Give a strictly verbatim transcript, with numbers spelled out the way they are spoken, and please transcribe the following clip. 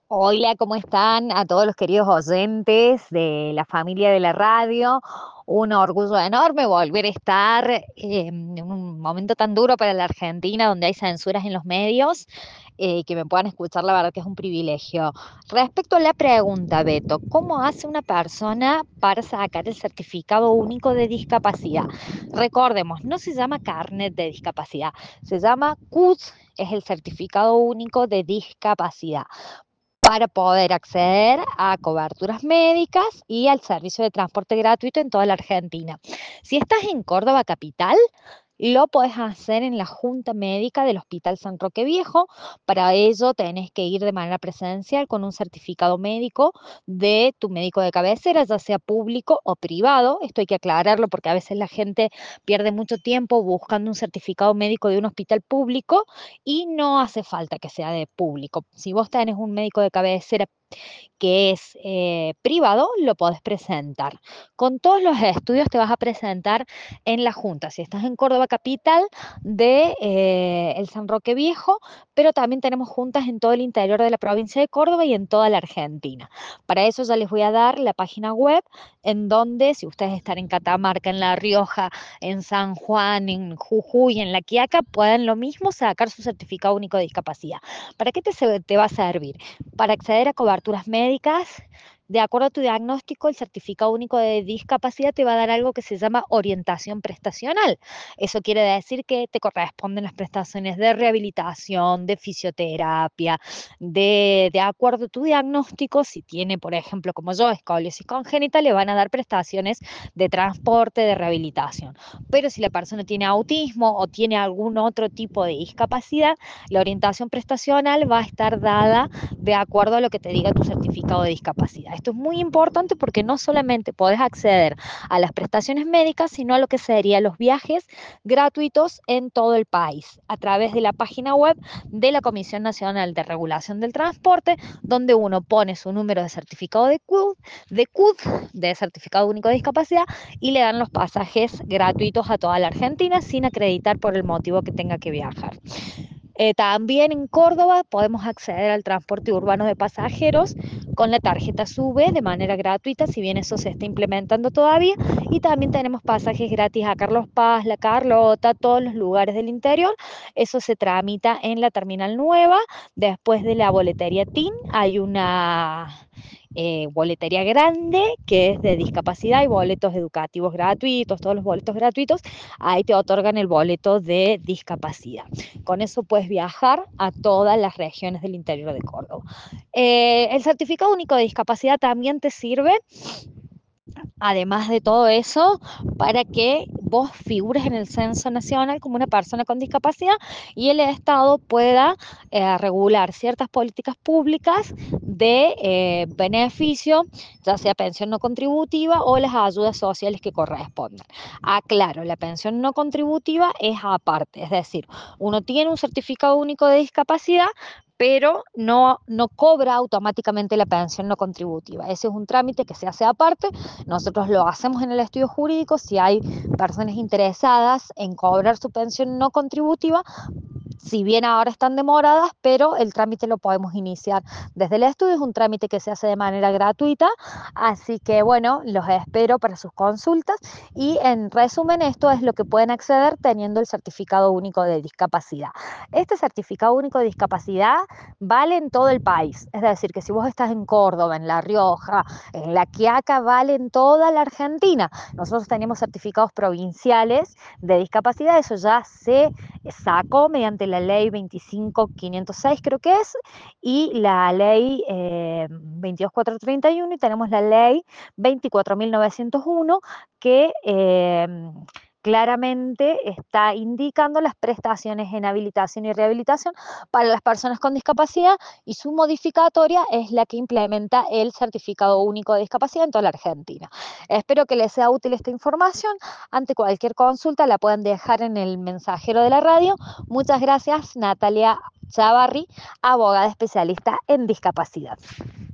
Hola, ¿cómo están? A todos los queridos oyentes de la familia de la radio. Un orgullo enorme volver a estar eh, en un momento tan duro para la Argentina, donde hay censuras en los medios, eh, que me puedan escuchar, la verdad que es un privilegio. Respecto a la pregunta, Beto, ¿cómo hace una persona para sacar el certificado único de discapacidad? Recordemos, no se llama carnet de discapacidad, se llama C U D, es el certificado único de discapacidad para poder acceder a coberturas médicas y al servicio de transporte gratuito en toda la Argentina. Si estás en Córdoba capital, lo podés hacer en la Junta Médica del Hospital San Roque Viejo. Para ello tenés que ir de manera presencial con un certificado médico de tu médico de cabecera, ya sea público o privado. Esto hay que aclararlo porque a veces la gente pierde mucho tiempo buscando un certificado médico de un hospital público y no hace falta que sea de público. Si vos tenés un médico de cabecera que es eh, privado, lo podés presentar. Con todos los estudios te vas a presentar en la Junta. Si estás en Córdoba capital de eh, el San Roque Viejo, pero también tenemos juntas en todo el interior de la provincia de Córdoba y en toda la Argentina. Para eso ya les voy a dar la página web en donde, si ustedes están en Catamarca, en La Rioja, en San Juan, en Jujuy, en La Quiaca, pueden lo mismo sacar su certificado único de discapacidad. ¿Para qué te, te va a servir? Para acceder a coberturas médicas, de acuerdo a tu diagnóstico, el certificado único de discapacidad te va a dar algo que se llama orientación prestacional. Eso quiere decir que te corresponden las prestaciones de rehabilitación, de fisioterapia, de, de acuerdo a tu diagnóstico. Si tiene, por ejemplo, como yo, escoliosis congénita, le van a dar prestaciones de transporte, de rehabilitación. Pero si la persona tiene autismo o tiene algún otro tipo de discapacidad, la orientación prestacional va a estar dada de acuerdo a lo que te diga tu certificado de discapacidad. Esto es muy importante porque no solamente podés acceder a las prestaciones médicas, sino a lo que serían los viajes gratuitos en todo el país, a través de la página web de la Comisión Nacional de Regulación del Transporte, donde uno pone su número de certificado de C U D, de C U D, de certificado único de discapacidad, y le dan los pasajes gratuitos a toda la Argentina sin acreditar por el motivo que tenga que viajar. Eh, también en Córdoba podemos acceder al transporte urbano de pasajeros con la tarjeta SUBE de manera gratuita, si bien eso se está implementando todavía, y también tenemos pasajes gratis a Carlos Paz, La Carlota, todos los lugares del interior. Eso se tramita en la terminal nueva, después de la boletería T I N hay una eh, boletería grande que es de discapacidad y boletos educativos gratuitos, todos los boletos gratuitos, ahí te otorgan el boleto de discapacidad. Con eso puedes viajar a todas las regiones del interior de Córdoba. Eh, el certificado único de discapacidad también te sirve, además de todo eso, para que vos figures en el censo nacional como una persona con discapacidad y el Estado pueda eh, regular ciertas políticas públicas de eh, beneficio, ya sea pensión no contributiva o las ayudas sociales que correspondan. Aclaro, la pensión no contributiva es aparte, es decir, uno tiene un certificado único de discapacidad, pero no, no cobra automáticamente la pensión no contributiva. Ese es un trámite que se hace aparte. Nosotros lo hacemos en el estudio jurídico. Si hay personas interesadas en cobrar su pensión no contributiva, si bien ahora están demoradas, pero el trámite lo podemos iniciar desde el estudio, es un trámite que se hace de manera gratuita, así que bueno, los espero para sus consultas y en resumen esto es lo que pueden acceder teniendo el certificado único de discapacidad. Este certificado único de discapacidad vale en todo el país, es decir, que si vos estás en Córdoba, en La Rioja, en La Quiaca, vale en toda la Argentina. Nosotros tenemos certificados provinciales de discapacidad, eso ya se sacó mediante la ley veinticinco mil quinientos seis, creo que es, y la ley eh, veintidós mil cuatrocientos treinta y uno, y tenemos la ley veinticuatro mil novecientos uno que eh, claramente está indicando las prestaciones en habilitación y rehabilitación para las personas con discapacidad, y su modificatoria es la que implementa el certificado único de discapacidad en toda la Argentina. Espero que les sea útil esta información. Ante cualquier consulta la pueden dejar en el mensajero de la radio. Muchas gracias, Natalia Chavarri, abogada especialista en discapacidad.